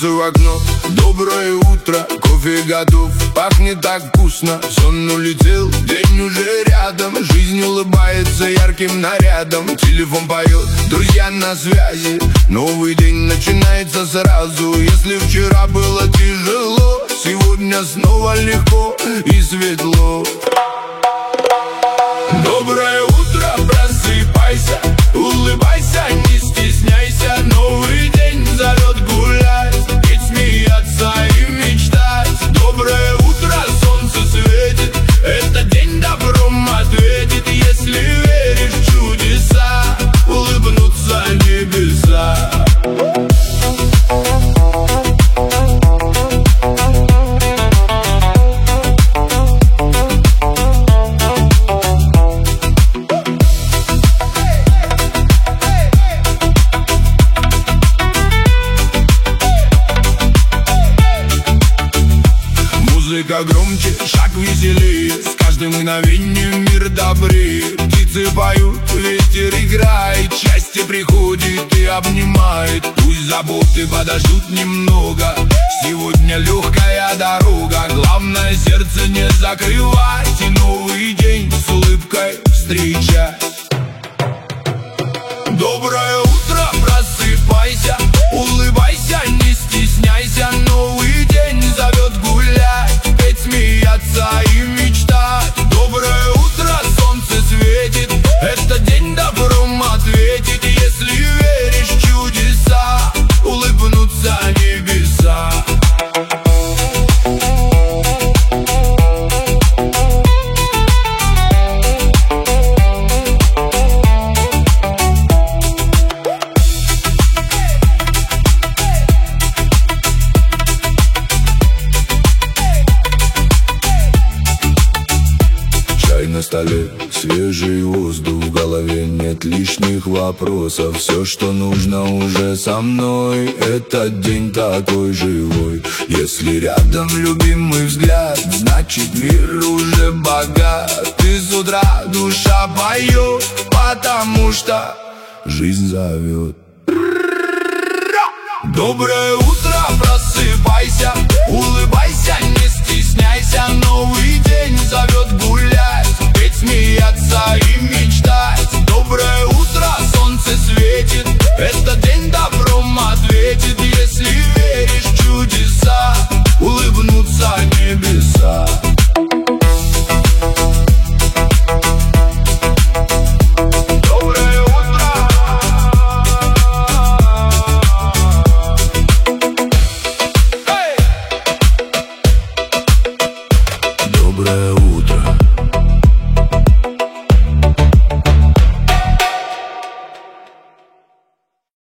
солнце в окно. Доброе утро, кофе готов, пахнет так вкусно. Сон улетел, день уже рядом. Жизнь улыбается ярким нарядом. Телефон поет, друзья на связи. Новый день начинается сразу. Если вчера было тяжело, сегодня снова легко и светло. Доброе утро, просыпайся, улыбайся, не стесняйся. Новый день зовет гулять, петь, смеяться и мечтать. Доброе утро, солнце светит, этот день добром ответит. Если веришь в чудеса, улыбнутся небеса. Музыка громче, шаг веселее, с каждым мгновением мир добрее. Птицы поют, ветер играет, счастье приходит и обнимает. Пусть заботы подождут немного, сегодня легкая дорога. Главное сердце не закрывать и новый день с улыбкой встречать. Доброе утро, просыпайся, улыбайся, не стесняйся. Новый день зовет гулять, петь, смеяться и мечтать. Доброе утро, солнце светит, этот день добром ответит. Если веришь в чудеса, улыбнутся небеса. На столе свежий воздух, в голове нет лишних вопросов. Все, что нужно, уже со мной. Этот день такой живой. Если рядом любимый взгляд, значит мир уже богат. И с утра душа поет, потому что жизнь зовет. Доброе утро, просыпайся, улыбайся, не стесняйся. Новый день зовет гулять, петь, смеяться и мечтать.